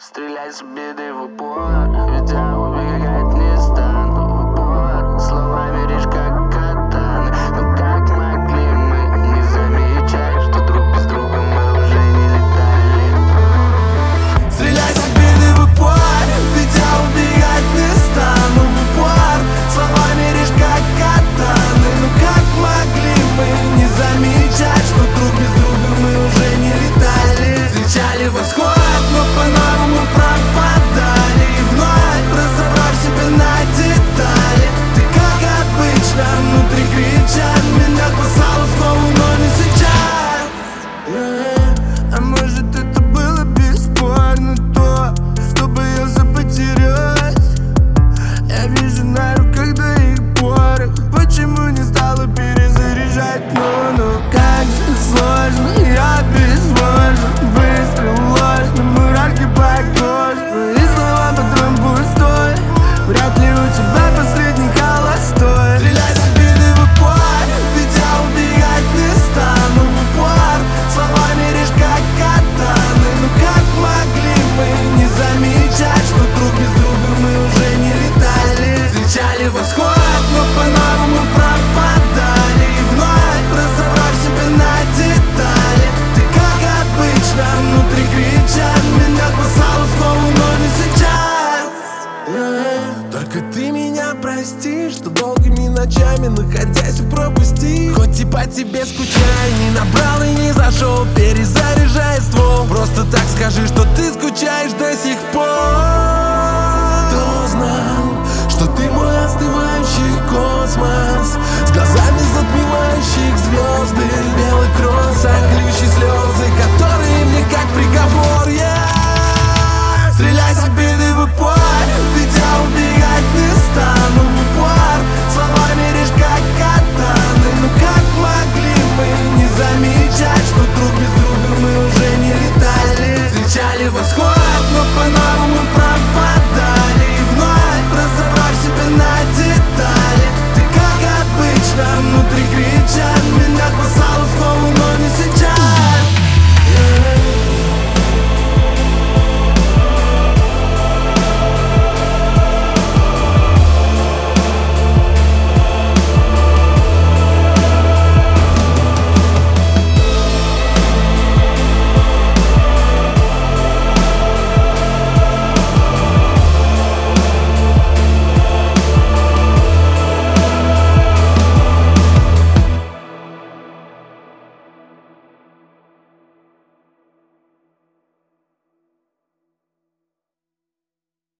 Стреляй с беды в упор, ведь я убегать не стану в упор. Словами речь как катаны. Но как могли мы не замечать, что друг без друга мы уже не летали? Стреляй с беды в упор, ведь я убегать не стану в упор. Словами речь как катаны. Но как могли мы не замечать, что друг без друга мы уже не летали? Встречали восход, но по-новому пропадали. И вновь разобрав себя на детали. Ты как обычно внутри кричат, меня спасало снова, но не сейчас. А может это было бесспорно то, чтобы я потерять. Я вижу на руках двоих порох. Почему не стала перезаряжать? Ну, как же сложно, я безбожен. Выстрел ложный, мурашки по коже. Твои слова потом пустой. Вряд ли у тебя последний холостой. Стреляй с беды в упор, ведь я убегать не стану в упор. Словами речь как катаны. Ну как могли мы не замечать, что друг без друга мы уже не летали? Встречали восход, но по-новому пропадали. И вновь разобрав себя на детали. Ты как обычно внутри кричат, меня спасало снова, но не сейчас. Только ты меня прости, что долгими ночами находясь пропусти. Хоть и по тебе скучаю, не набрал и не зашел, перезаряжай ствол. Просто так скажи, что ты скучаешь до сих пор. Кто знал, что ты мой остывающий космос, с глазами затмевающих звезды, белых роз, колющие слезы, которые мне как приговор. Стреляй с беды в упор, ведь я убегать не стану в упор. Словами речь как катаны. Ну как могли мы не замечать, что друг без друга мы уже не летали? Встречали восход,